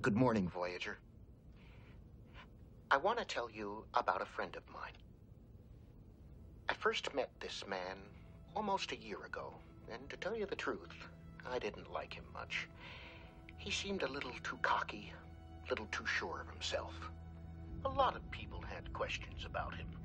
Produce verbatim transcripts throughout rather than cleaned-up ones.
Good morning, Voyager. I want to tell you about a friend of mine. I first met this man almost a year ago, and to tell you the truth, I didn't like him much. He seemed a little too cocky, a little too sure of himself. A lot of people had questions about him.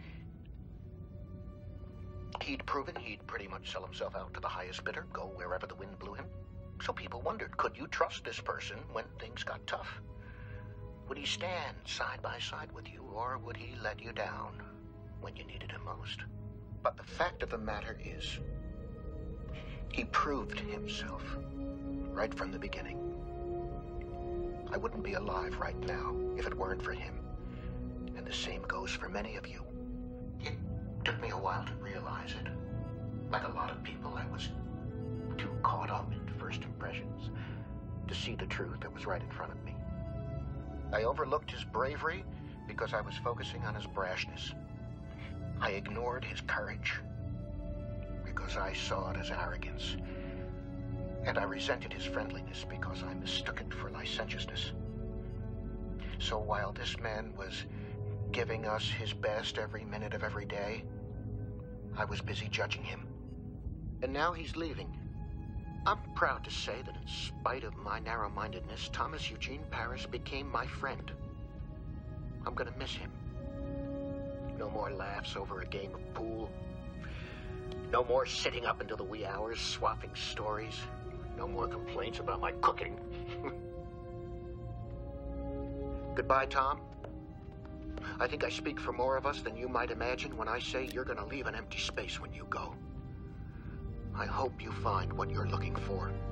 He'd proven he'd pretty much sell himself out to the highest bidder, go wherever the wind blew him. So people wondered, could you trust this person when things got tough? Would he stand side by side with you, or would he let you down when you needed him most? But the fact of the matter is, he proved himself right from the beginning. I wouldn't be alive right now if it weren't for him. And the same goes for many of you. It took me a while to realize it. Like a lot of people, I was too caught up in first impressions to see the truth that was right in front of me. I overlooked his bravery because I was focusing on his brashness. I ignored his courage because I saw it as arrogance. And I resented his friendliness because I mistook it for licentiousness. So while this man was giving us his best every minute of every day, I was busy judging him. And now he's leaving. I'm proud to say that in spite of my narrow-mindedness, Thomas Eugene Paris became my friend. I'm gonna miss him. No more laughs over a game of pool. No more sitting up until the wee hours swapping stories. No more complaints about my cooking. Goodbye, Tom. I think I speak for more of us than you might imagine when I say you're gonna leave an empty space when you go. I hope you find what you're looking for.